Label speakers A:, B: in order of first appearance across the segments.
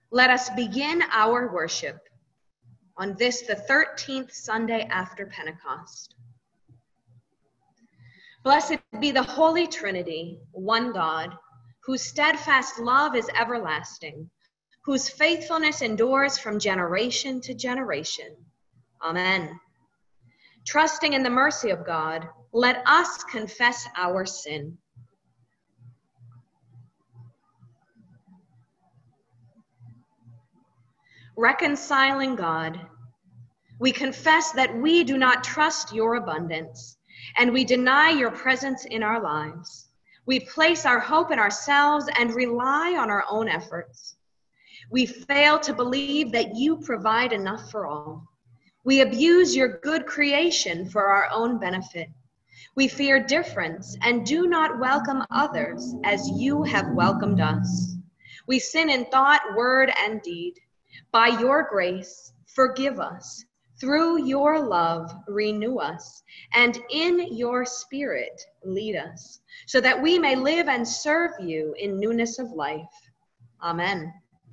A: Let us begin our worship on this, the 13th Sunday after Pentecost. Blessed be the Holy Trinity, one God, whose steadfast love is everlasting, whose faithfulness endures from generation to generation. Amen. Trusting in the mercy of God, let us confess our sin. Reconciling God, we confess that we do not trust your abundance, and we deny your presence in our lives. We place our hope in ourselves and rely on our own efforts. We fail to believe that you provide enough for all. We abuse your good creation for our own benefit. We fear difference and do not welcome others as you have welcomed us. We sin in thought, word, and deed. By your grace, forgive us. Through your love, renew us, and in your spirit, lead us, so that we may live and serve you in newness of life. Amen.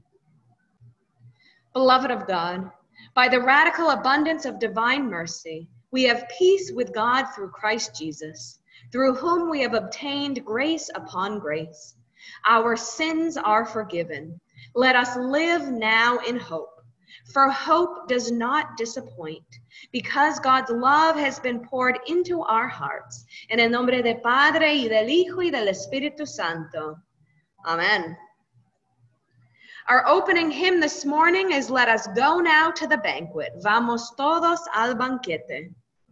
A: Beloved of God, by the radical abundance of divine mercy, we have peace with God through Christ Jesus, through whom we have obtained grace upon grace. Our sins are forgiven. Let us live now in hope. For hope does not disappoint, because God's love has been poured into our hearts. En el nombre del Padre, y del Hijo, y del Espíritu Santo. Amen. Our opening hymn this morning is Let Us Go Now to the Banquet. Vamos todos al banquete.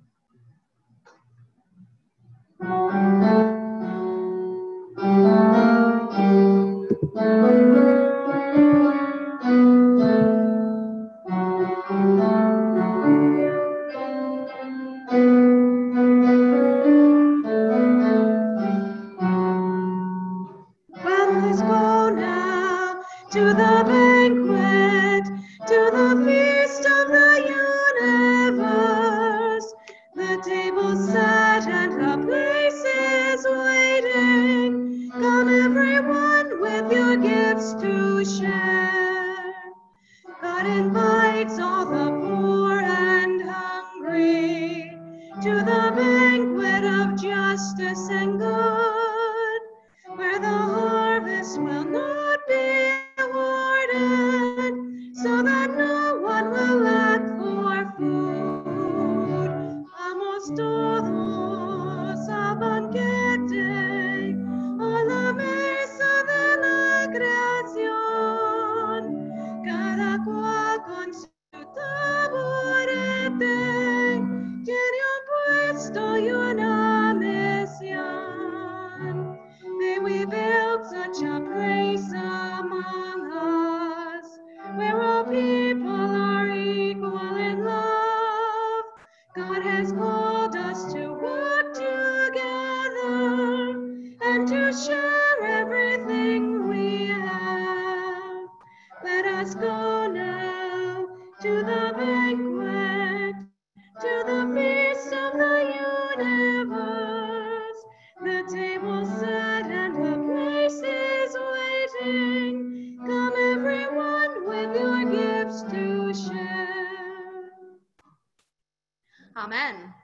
A: Amén.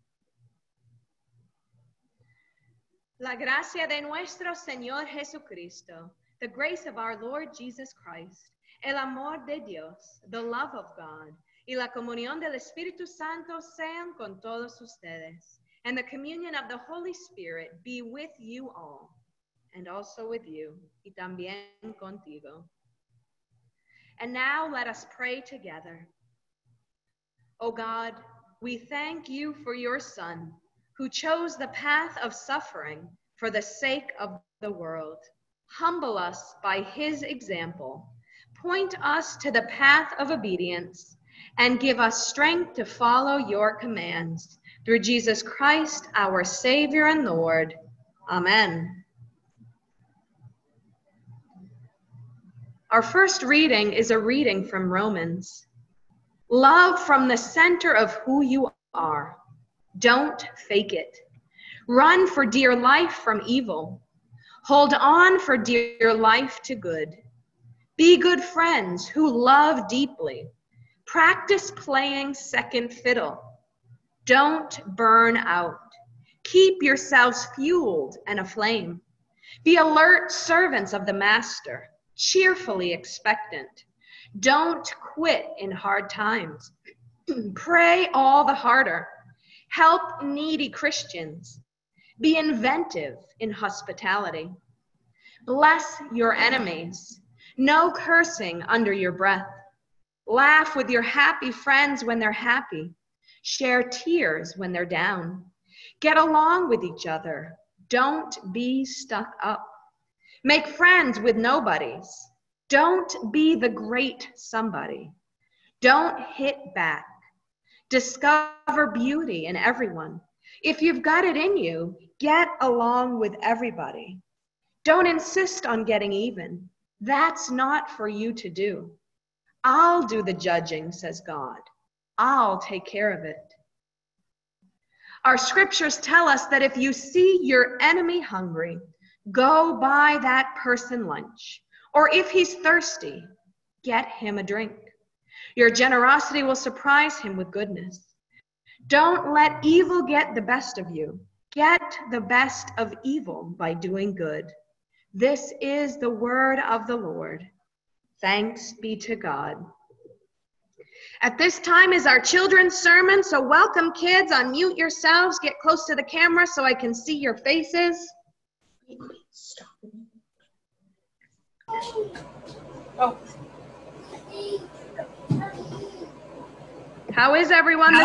A: La gracia de nuestro Señor Jesucristo, the grace of our Lord Jesus Christ, el amor de Dios, the love of God, y la comunión del Espíritu Santo sean con todos ustedes, and the communion of the Holy Spirit be with you all, and also with you, y también contigo. And now let us pray together. O God, we thank you for your Son, who chose the path of suffering for the sake of the world. Humble us by his example. Point us to the path of obedience and give us strength to follow your commands. Through Jesus Christ, our Savior and Lord. Amen. Our first reading is a reading from Romans. Love from the center of who you are. Don't fake it. Run for dear life from evil. Hold on for dear life to good. Be good friends who love deeply. Practice playing second fiddle. Don't burn out. Keep yourselves fueled and aflame. Be alert servants of the Master, cheerfully expectant. Don't quit in hard times. Pray all the harder. Help needy Christians. Be inventive in hospitality. Bless your enemies. No cursing under your breath. Laugh with your happy friends when they're happy. Share tears when they're down. Get along with each other. Don't be stuck up. Make friends with nobodies. Don't be the great somebody. Don't hit back. Discover beauty in everyone. If you've got it in you, get along with everybody. Don't insist on getting even. That's not for you to do. I'll do the judging, says God. I'll take care of it. Our scriptures tell us that if you see your enemy hungry, go buy that person lunch. Or if he's thirsty, get him a drink. Your generosity will surprise him with goodness. Don't let evil get the best of you. Get the best of evil by doing good. This is the word of the Lord. Thanks be to God. At this time is our children's sermon, so welcome kids. Unmute yourselves, get close to the camera so I can see your faces. Oh. How is everyone?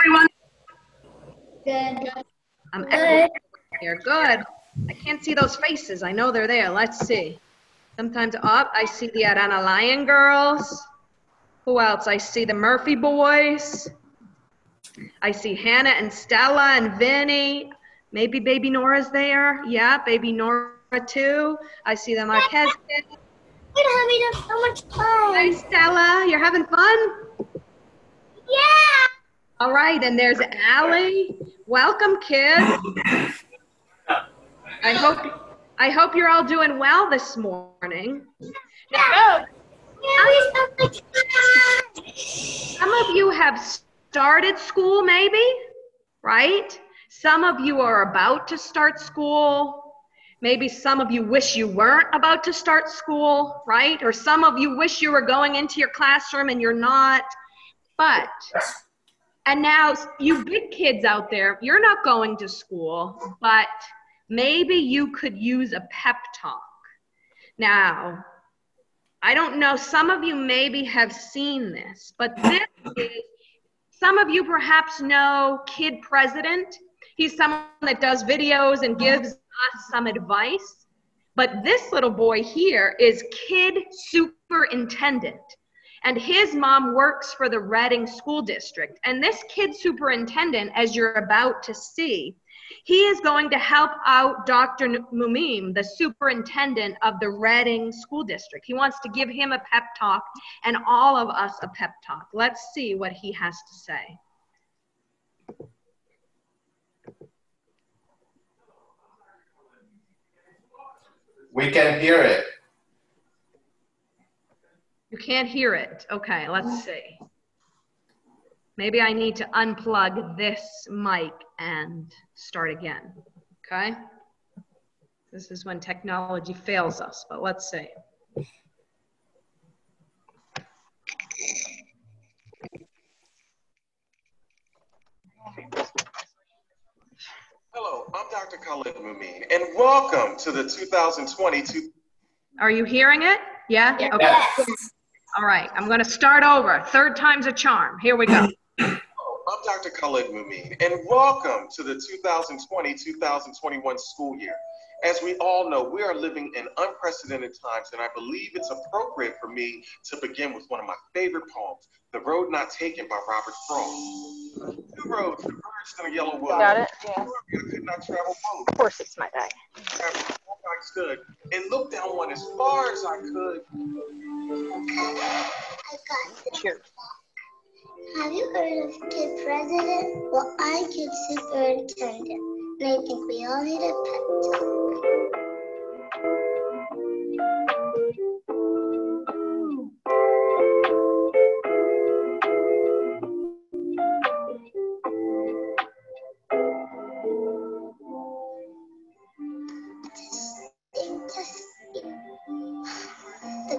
B: Good.
A: I'm excellent here. Good. I can't see those faces. I know they're there. Let's see. Sometimes up, I see the Arana Lion girls. Who else? I see the Murphy boys. I see Hannah and Stella and Vinny. Maybe baby Nora's there. Yeah, baby Nora too. I see the Marquez kids.
B: We're having so much fun.
A: Hi, Stella. You're having fun?
B: Yeah.
A: All right, and there's Allie. Welcome, kids. I hope you're all doing well this morning. Now, some of you have started school maybe, right? Some of you are about to start school. Maybe some of you wish you weren't about to start school, right? Or some of you wish you were going into your classroom and you're not. And now you big kids out there, you're not going to school, but maybe you could use a pep talk. Now, I don't know, some of you maybe have seen this, but this is, some of you perhaps know Kid President. He's someone that does videos and gives us some advice. But this little boy here is Kid Superintendent. And his mom works for the Reading School District. And this kid superintendent, as you're about to see, he is going to help out Dr. Mumim, the superintendent of the Reading School District. He wants to give him a pep talk and all of us a pep talk. Let's see what he has to say.
C: We can hear it.
A: You can't hear it. Okay, let's see. Maybe I need to unplug this mic and start again, okay? This is when technology fails us, but let's see.
C: Hello, I'm Dr. Khalid Mumeen, and welcome to the 2022.
A: Are you hearing it? Yeah?
B: Yes.
A: Okay.
B: Yes.
A: All right, I'm gonna start over. Third time's a charm. Here we go.
C: I'm Dr. Khalid Mumeen, and welcome to the 2020-2021 school year. As we all know, we are living in unprecedented times, and I believe it's appropriate for me to begin with one of my favorite poems, The Road Not Taken by Robert Frost. Two roads diverged in a yellow wood.
D: Got it? Yeah.
C: I could not travel both.
D: Of course it's my bag.
C: I stood and looked down one as far as I could.
D: Cheers.
B: Have you heard of Kid President? Well, I'm Kid Superintendent, and I think we all need a pep talk.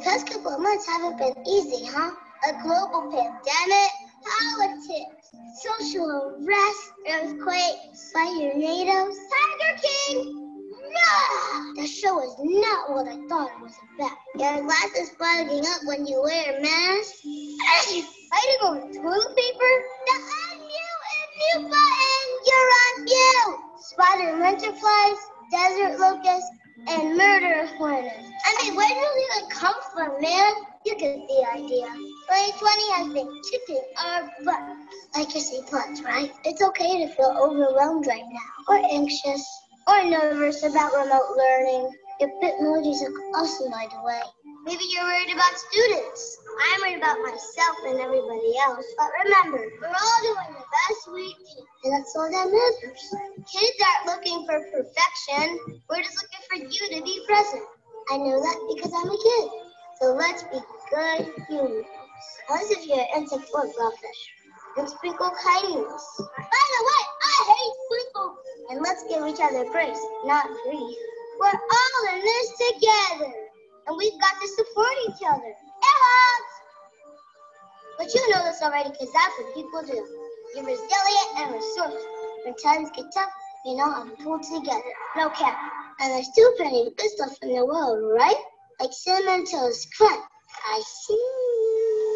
B: past couple of months haven't been easy, huh? A global pandemic, politics, social unrest, earthquake, tornadoes, Tiger King. No! The show is not what I thought it was about. Your glasses fogging up when you wear a mask. Fighting over toilet paper? The unmute button! You're on mute! Spider and winterflies, desert locusts, and murder hornets. I mean, where did all that come from, man? You get the idea. 2020 has been kicking our butt. Like your C+, right? It's okay to feel overwhelmed right now, or anxious, or nervous about remote learning. Your Bitmojis look awesome, by the way. Maybe you're worried about students. I'm worried about myself and everybody else. But remember, we're all doing the best we can. And that's all that matters. Kids aren't looking for perfection. We're just looking for you to be present. I know that because I'm a kid. So let's be good humans. Unless if you're an insect or goldfish. And sprinkle kindness. By the way, I hate sprinkles. And let's give each other grace, not grief. We're all in this together. And we've got to support each other. It helps. But you know this already because that's what people do. You're resilient and resourceful. When times get tough, you know how to pull together. No cap. And there's too many good stuff in the world, right? Like Cinnamon Toast Crunch. I see.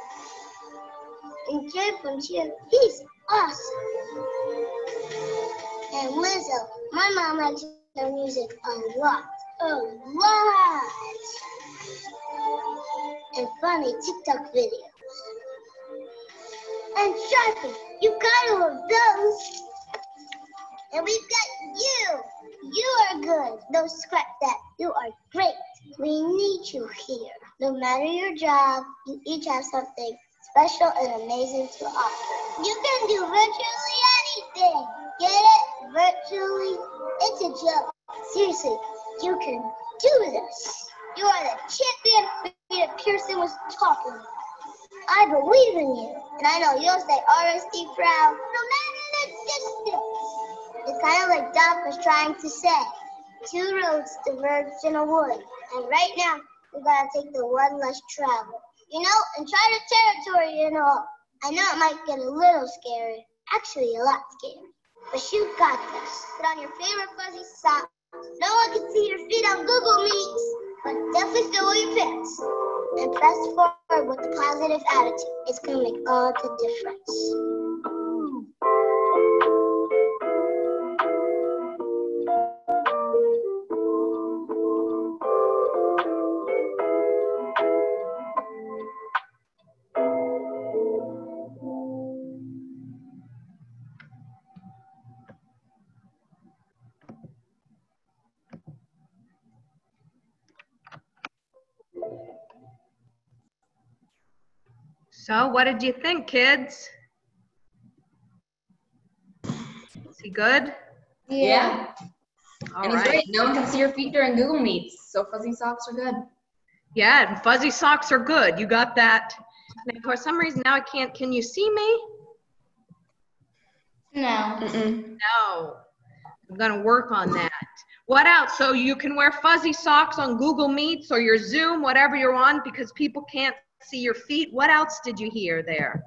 B: And Jay from Cheer, he's awesome. And Lizzo, my mom likes her music a lot. A lot. And funny TikTok videos. And Sharpie, you gotta love those. And we've got you. You are good. No, scrap that. You are great. We need you here. No matter your job, you each have something special and amazing to offer. You can do virtually anything. Get it? Virtually? It's a joke. Seriously, you can do this. You are the champion Peter Pearson was talking about. I believe in you, and I know you'll stay RSD proud no matter the distance. It's kind of like Doc was trying to say. Two roads diverged in a wood, and right now, we gotta take the one less traveled. You know, and try the territory, you know. I know it might get a little scary, actually a lot scary, but you got this. Put on your favorite fuzzy socks. No one can see your feet on Google Meets, but definitely still wear your pants. And press forward with a positive attitude. It's gonna make all the difference.
A: So what did you think, kids? Is he good?
E: Yeah.
A: All
E: And he's
A: right.
E: great. No one can see your feet during Google Meets, so fuzzy socks are good.
A: Yeah, and fuzzy socks are good. You got that. Now, for some reason, now I can't. Can you see me?
D: No.
A: No. I'm going to work on that. What else? So you can wear fuzzy socks on Google Meets or your Zoom, whatever you're on, because people can't see your feet. What else did you hear there?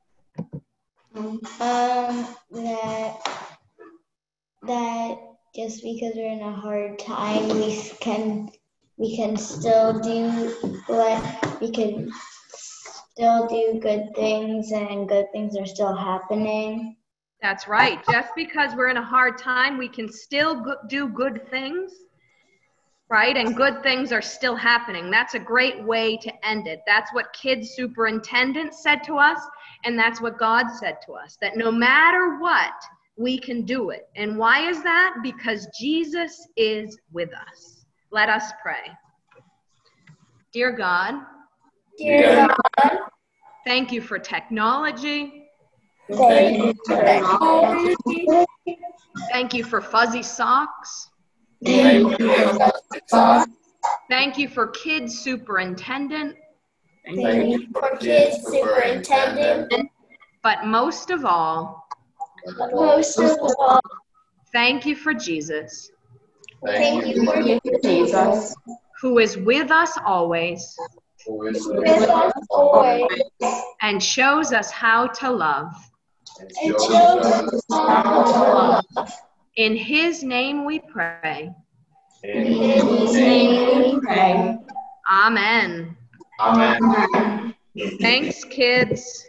F: That just because we're in a hard time, we can still do good things, and good things are still happening.
A: That's right. Just because we're in a hard time, we can still do good things, right? And good things are still happening. That's a great way to end it. That's what Kids Superintendent said to us, and that's what God said to us, that no matter what, we can do it. And why is that? Because Jesus is with us. Let us pray. Dear God, thank you for technology. Thank you for fuzzy socks. Thank you for Kids Superintendent. But most of all, thank you for Jesus,
E: Thank you for Jesus,
A: who is with us always
F: with us always,
A: and shows us how to love.
F: and shows us how to love.
A: In his name we pray.
F: In his name we pray.
A: Amen.
F: Amen.
A: Thanks, kids.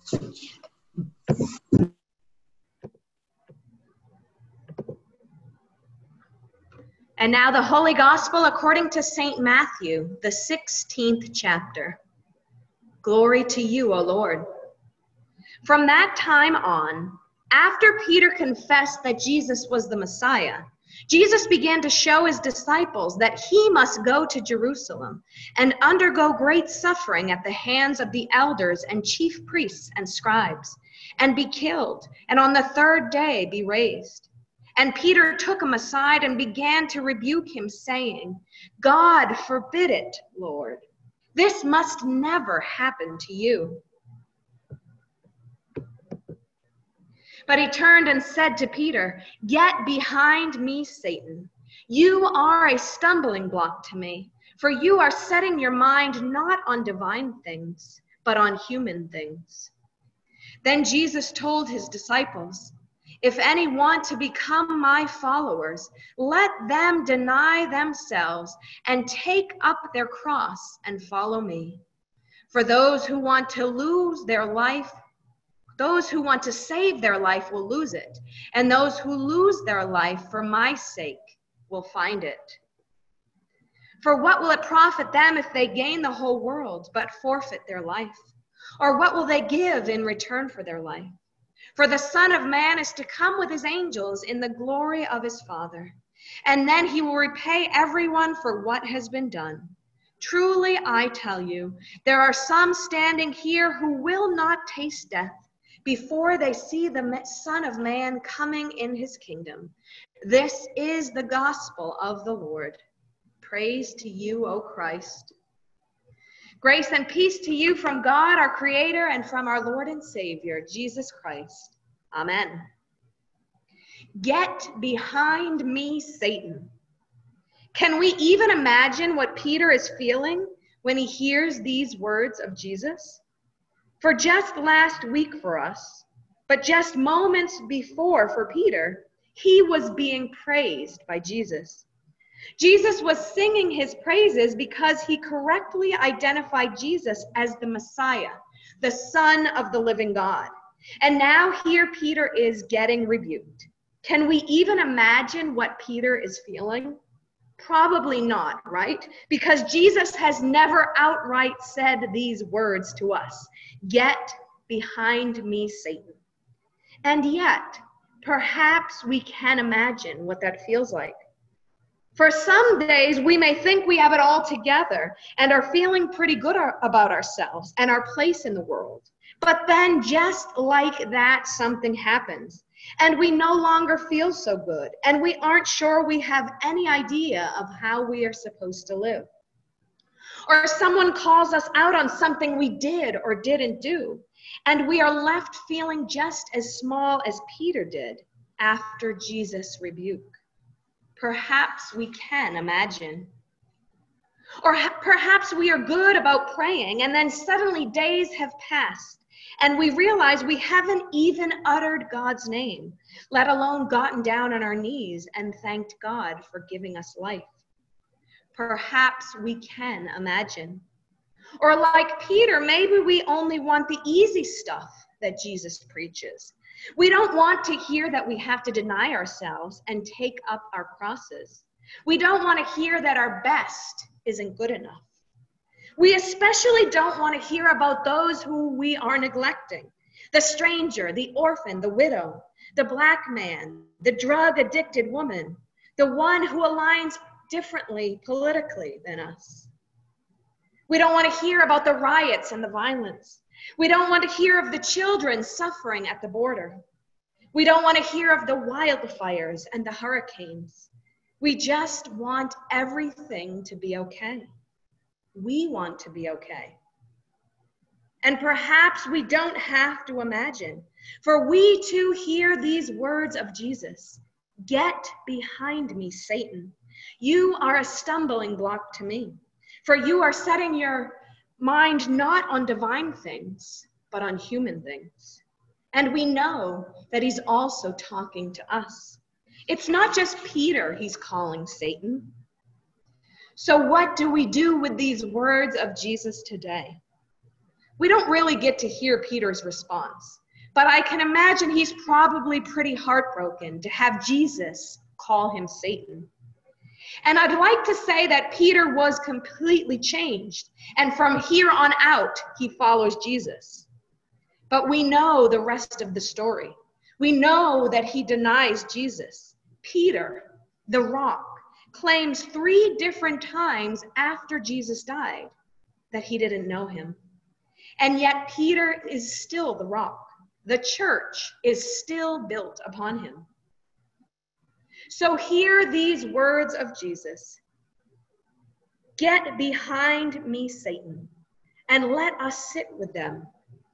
A: And now the Holy Gospel according to St. Matthew, the 16th chapter. Glory to you, O Lord. From that time on, after Peter confessed that Jesus was the Messiah, Jesus began to show his disciples that he must go to Jerusalem and undergo great suffering at the hands of the elders and chief priests and scribes, and be killed, and on the third day be raised. And Peter took him aside and began to rebuke him, saying, God forbid it, Lord. This must never happen to you. But he turned and said to Peter, Get behind me, Satan. You are a stumbling block to me, for you are setting your mind not on divine things, but on human things. Then Jesus told his disciples, If any want to become my followers, let them deny themselves and take up their cross and follow me. For those who want to lose their life, those who want to save their life will lose it, and those who lose their life for my sake will find it. For what will it profit them if they gain the whole world but forfeit their life? Or what will they give in return for their life? For the Son of Man is to come with his angels in the glory of his Father, and then he will repay everyone for what has been done. Truly, I tell you, there are some standing here who will not taste death before they see the Son of Man coming in his kingdom. This is the gospel of the Lord. Praise to you, O Christ. Grace and peace to you from God, our Creator, and from our Lord and Savior, Jesus Christ. Amen. Get behind me, Satan. Can we even imagine what Peter is feeling when he hears these words of Jesus? For just last week for us, but just moments before for Peter, he was being praised by Jesus. Jesus was singing his praises because he correctly identified Jesus as the Messiah, the Son of the living God. And now here Peter is getting rebuked. Can we even imagine what Peter is feeling? Probably not, right? Because Jesus has never outright said these words to us. Get behind me, Satan. And yet, perhaps we can imagine what that feels like. For some days, we may think we have it all together and are feeling pretty good about ourselves and our place in the world. But then just like that, something happens and we no longer feel so good and we aren't sure we have any idea of how we are supposed to live. Or someone calls us out on something we did or didn't do, and we are left feeling just as small as Peter did after Jesus' rebuke. Perhaps we can imagine. Or perhaps we are good about praying, and then suddenly days have passed, and we realize we haven't even uttered God's name, let alone gotten down on our knees and thanked God for giving us life. Perhaps we can imagine. Or like Peter, maybe we only want the easy stuff that Jesus preaches. We don't want to hear that we have to deny ourselves and take up our crosses. We don't want to hear that our best isn't good enough. We especially don't want to hear about those who we are neglecting. The stranger, the orphan, the widow, the black man, the drug-addicted woman, the one who aligns differently politically than us. We don't want to hear about the riots and the violence. We don't want to hear of the children suffering at the border. We don't want to hear of the wildfires and the hurricanes. We just want everything to be okay. We want to be okay. And perhaps we don't have to imagine, for we too hear these words of Jesus, "Get behind me, Satan." You are a stumbling block to me, for you are setting your mind not on divine things, but on human things. And we know that he's also talking to us. It's not just Peter he's calling Satan. So what do we do with these words of Jesus today? We don't really get to hear Peter's response, but I can imagine he's probably pretty heartbroken to have Jesus call him Satan. And I'd like to say that Peter was completely changed, and from here on out, he follows Jesus. But we know the rest of the story. We know that he denies Jesus. Peter, the rock, claims 3 different times after Jesus died that he didn't know him. And yet Peter is still the rock. The church is still built upon him. So hear these words of Jesus. Get behind me, Satan, and let us sit with them.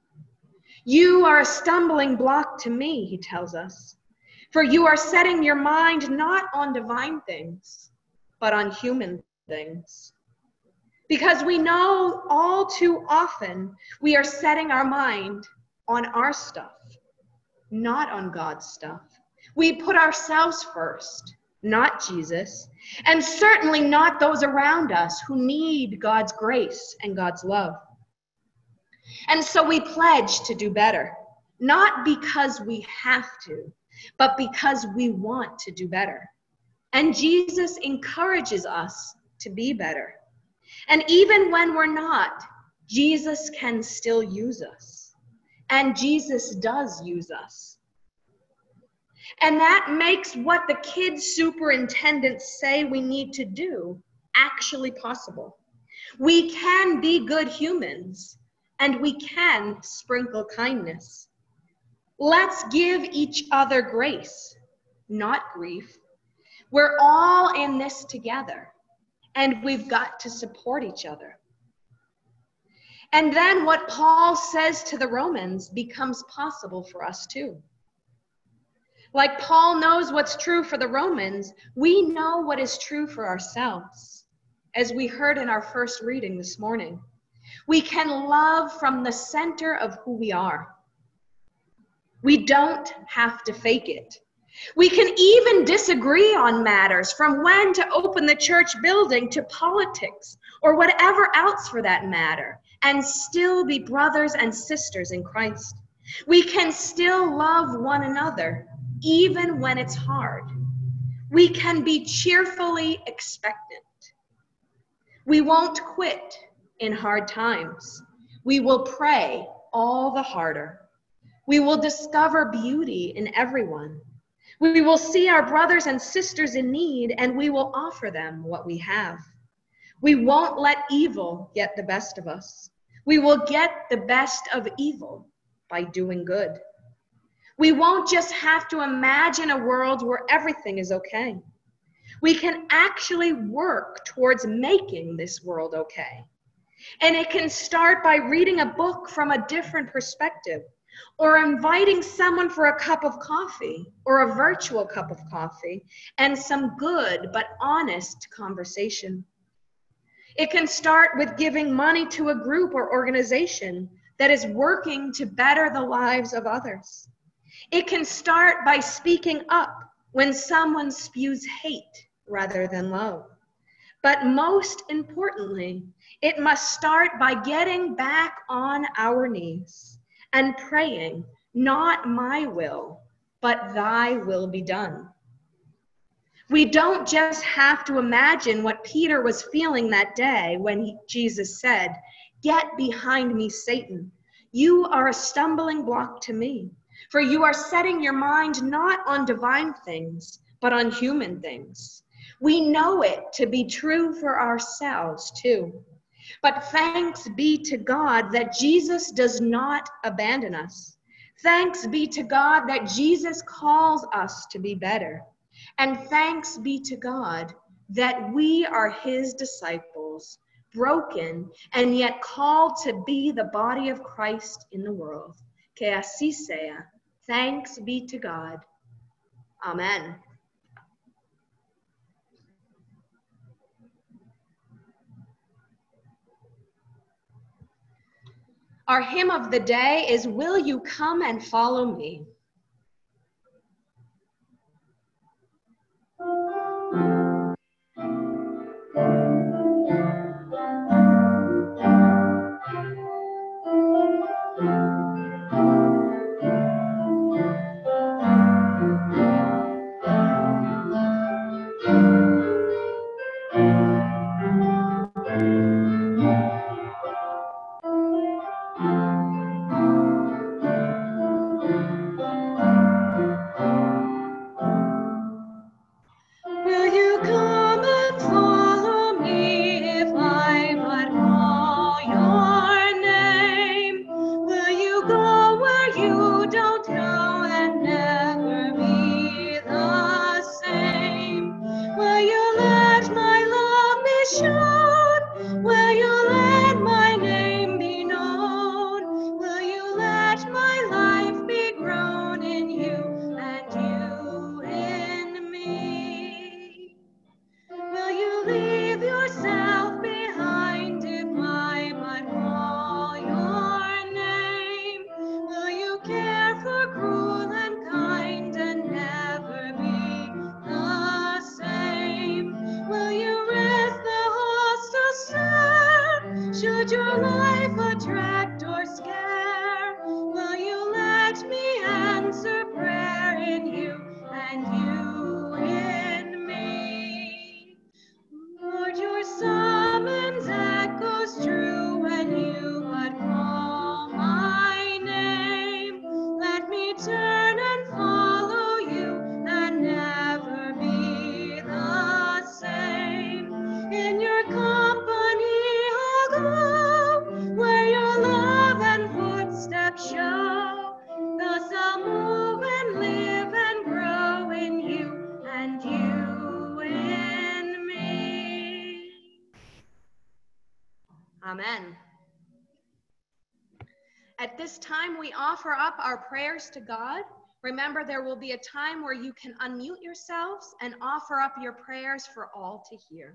A: You are a stumbling block to me, he tells us, for you are setting your mind not on divine things, but on human things. Because we know all too often we are setting our mind on our stuff, not on God's stuff. We put ourselves first, not Jesus, and certainly not those around us who need God's grace and God's love. And so we pledge to do better, not because we have to, but because we want to do better. And Jesus encourages us to be better. And even when we're not, Jesus can still use us. And Jesus does use us. And that makes what the kids' superintendents say we need to do actually possible. We can be good humans, and we can sprinkle kindness. Let's give each other grace, not grief. We're all in this together, and we've got to support each other. And then what Paul says to the Romans becomes possible for us too. Like Paul knows what's true for the Romans, we know what is true for ourselves, as we heard in our first reading this morning. We can love from the center of who we are. We don't have to fake it. We can even disagree on matters, from when to open the church building to politics or whatever else for that matter, and still be brothers and sisters in Christ. We can still love one another, even when it's hard. We can be cheerfully expectant. We won't quit in hard times. We will pray all the harder. We will discover beauty in everyone. We will see our brothers and sisters in need, and we will offer them what we have. We won't let evil get the best of us. We will get the best of evil by doing good. We won't just have to imagine a world where everything is okay. We can actually work towards making this world okay. And it can start by reading a book from a different perspective, or inviting someone for a cup of coffee, or a virtual cup of coffee, and some good but honest conversation. It can start with giving money to a group or organization that is working to better the lives of others. It can start by speaking up when someone spews hate rather than love. But most importantly, it must start by getting back on our knees and praying, not my will, but thy will be done. We don't just have to imagine what Peter was feeling that day when Jesus said, "Get behind me, Satan. You are a stumbling block to me, for you are setting your mind not on divine things, but on human things." We know it to be true for ourselves too. But thanks be to God that Jesus does not abandon us. Thanks be to God that Jesus calls us to be better. And thanks be to God that we are his disciples, broken and yet called to be the body of Christ in the world. Que así sea. Thanks be to God. Amen. Our hymn of the day is "Will You Come and Follow Me?" Will you come and follow me if I but call your name? Will you go where you don't know and never be the same? Will you let my love be shown? Will you let my name be known? Will you let my life be grown in you and you in me? Will you leave yourself behind if I but call your name? Will you care for cruel and kind and never be the same? Will you rest the hostile stare? Should your life attract or scare? Will you let me answer prayer in you and you in me? Lord, your summons echoes true when you but call my name. Let me turn and follow you and never be the same. In your company I'll go, where your love and footsteps show. Thus I'll move and live and grow in you and you in me. Amen. At this time, we offer up our prayers to God. Remember, there will be a time where you can unmute yourselves and offer up your prayers for all to hear.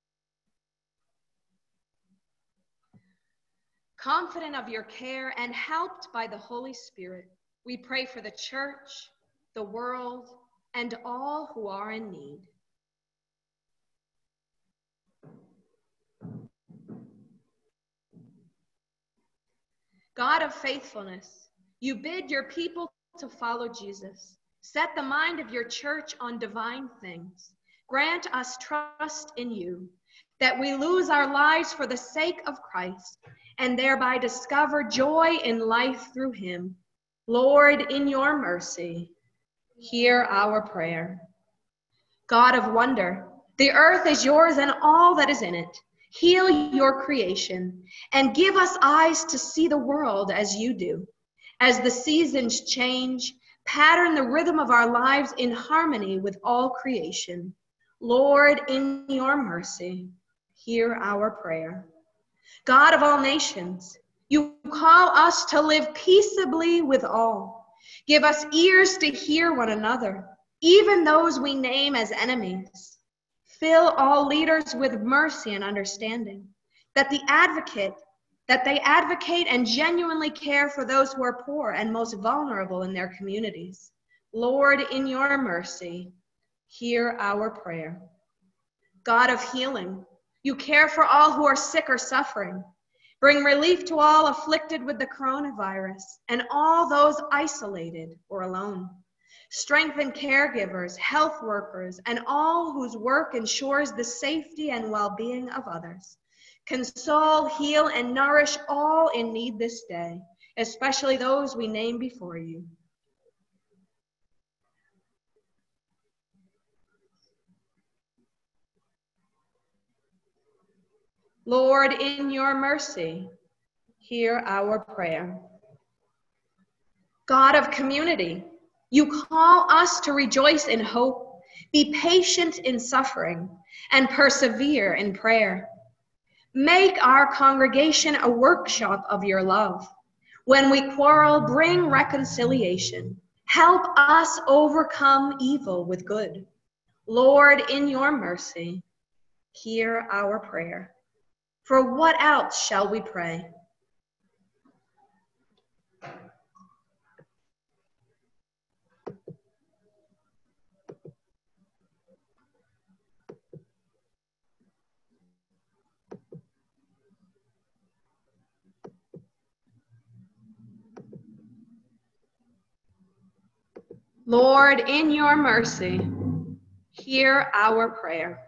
A: Confident of your care and helped by the Holy Spirit, we pray for the church, the world, and all who are in need. God of faithfulness, you bid your people to follow Jesus. Set the mind of your church on divine things. Grant us trust in you, that we lose our lives for the sake of Christ, and thereby discover joy in life through him. Lord, in your mercy, hear our prayer. God of wonder, the earth is yours and all that is in it. Heal your creation and give us eyes to see the world as you do. As the seasons change, pattern the rhythm of our lives in harmony with all creation. Lord, in your mercy, hear our prayer. God of all nations, you call us to live peaceably with all. Give us ears to hear one another, even those we name as enemies. Fill all leaders with mercy and understanding, that they advocate and genuinely care for those who are poor and most vulnerable in their communities. Lord, in your mercy, hear our prayer. God of healing, you care for all who are sick or suffering. Bring relief to all afflicted with the coronavirus and all those isolated or alone. Strengthen caregivers, health workers, and all whose work ensures the safety and well-being of others. Console, heal, and nourish all in need this day, especially those we name before you. Lord, in your mercy, hear our prayer. God of community, you call us to rejoice in hope, be patient in suffering, and persevere in prayer. Make our congregation a workshop of your love. When we quarrel, bring reconciliation. Help us overcome evil with good. Lord, in your mercy, hear our prayer. For what else shall we pray? Lord, in your mercy, hear our prayer.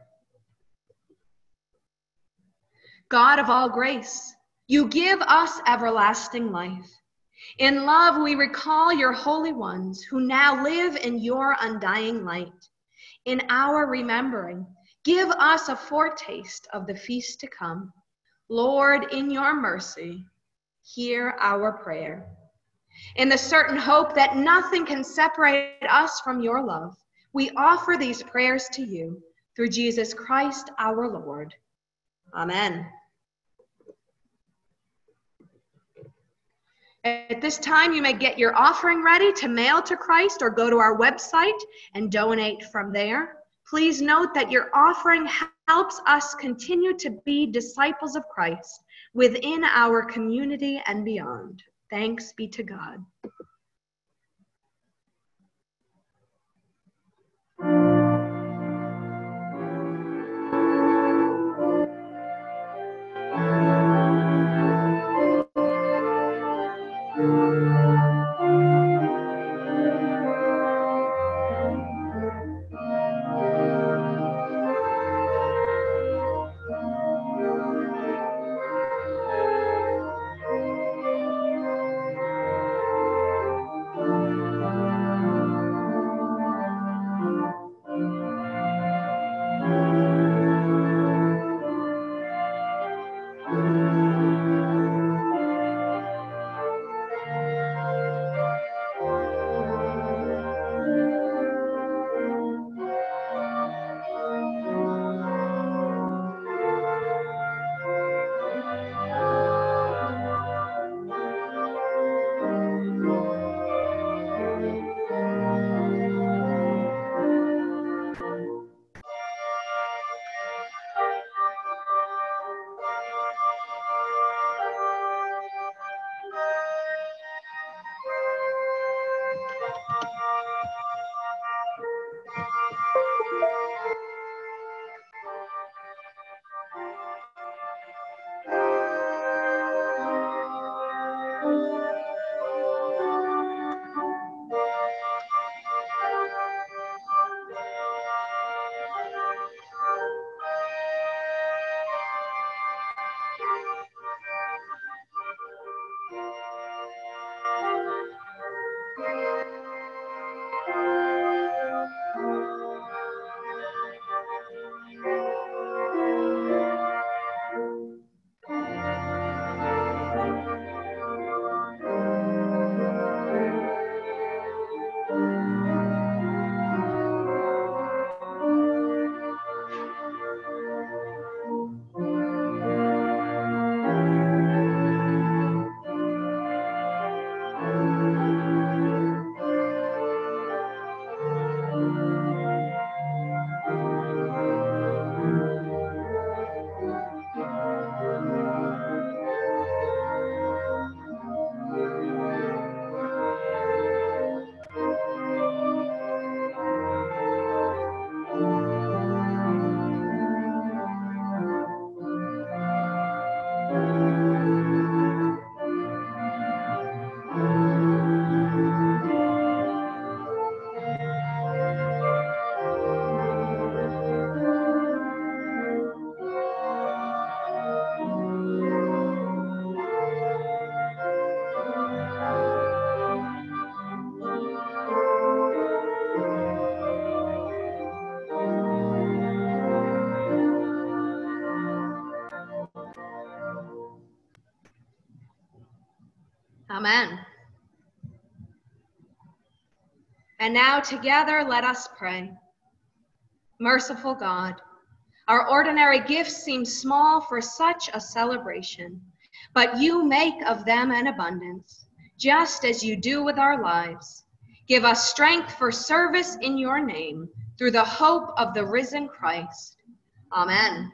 A: God of all grace, you give us everlasting life. In love, we recall your holy ones who now live in your undying light. In our remembering, give us a foretaste of the feast to come. Lord, in your mercy, hear our prayer. In the certain hope that nothing can separate us from your love, we offer these prayers to you through Jesus Christ our Lord. Amen. At this time, you may get your offering ready to mail to Christ or go to our website and donate from there. Please note that your offering helps us continue to be disciples of Christ within our community and beyond. Thanks be to God. Amen. And now together let us pray. Merciful God, our ordinary gifts seem small for such a celebration, but you make of them an abundance, just as you do with our lives. Give us strength for service in your name through the hope of the risen Christ. Amen.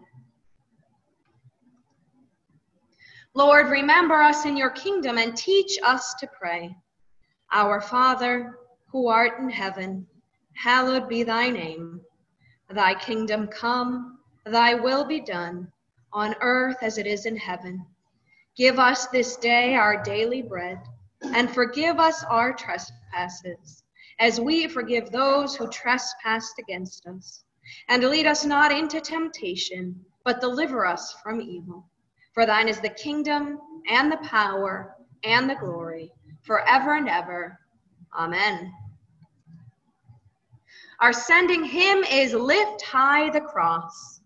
A: Lord, remember us in your kingdom and teach us to pray. Our Father, who art in heaven, hallowed be thy name. Thy kingdom come, thy will be done, on earth as it is in heaven. Give us this day our daily bread, and forgive us our trespasses, as we forgive those who trespass against us. And lead us not into temptation, but deliver us from evil. For thine is the kingdom, and the power, and the glory, forever and ever. Amen. Our sending hymn is Lift High the Cross.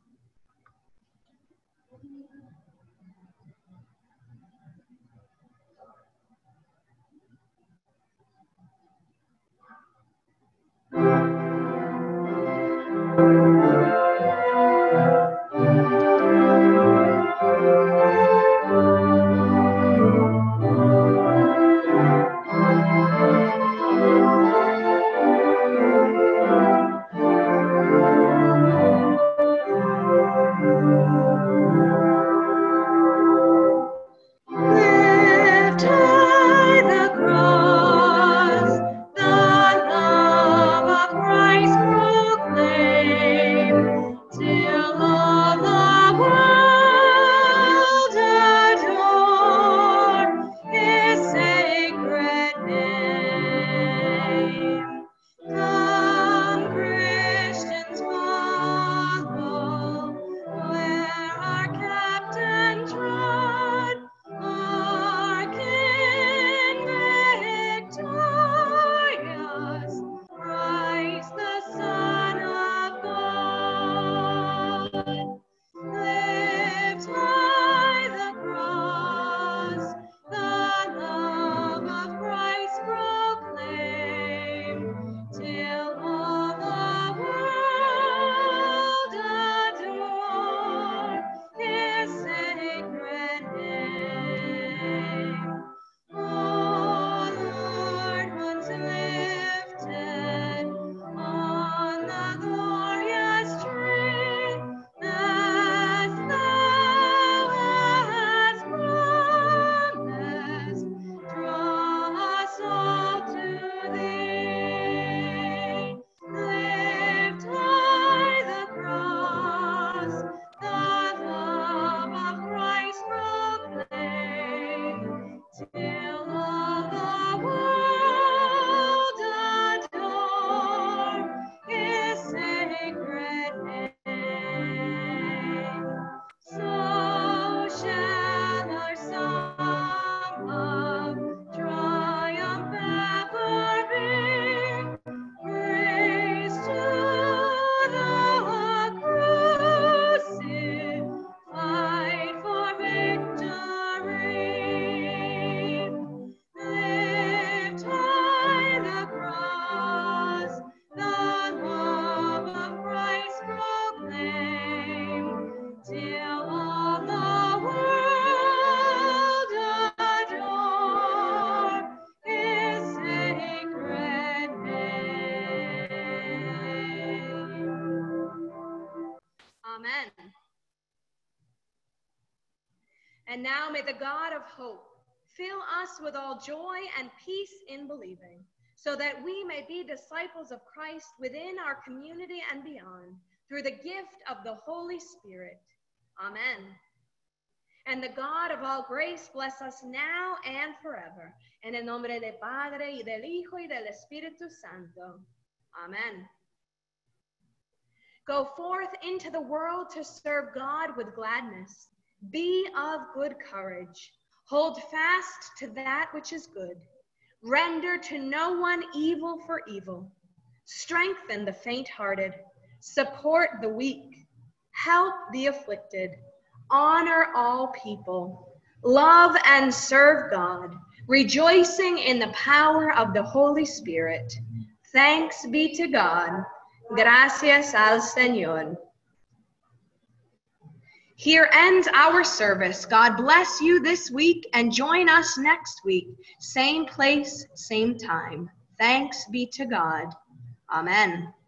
A: Amen. And now may the God of hope fill us with all joy and peace in believing, so that we may be disciples of Christ within our community and beyond, through the gift of the Holy Spirit. Amen. And the God of all grace bless us now and forever. En el nombre del Padre, y del Hijo, y del Espíritu Santo. Amen. Go forth into the world to serve God with gladness. Be of good courage. Hold fast to that which is good. Render to no one evil for evil. Strengthen the faint-hearted. Support the weak. Help the afflicted. Honor all people. Love and serve God, rejoicing in the power of the Holy Spirit. Thanks be to God. Gracias al Señor. Here ends our service. God bless you this week, and join us next week. Same place, same time. Thanks be to God. Amen.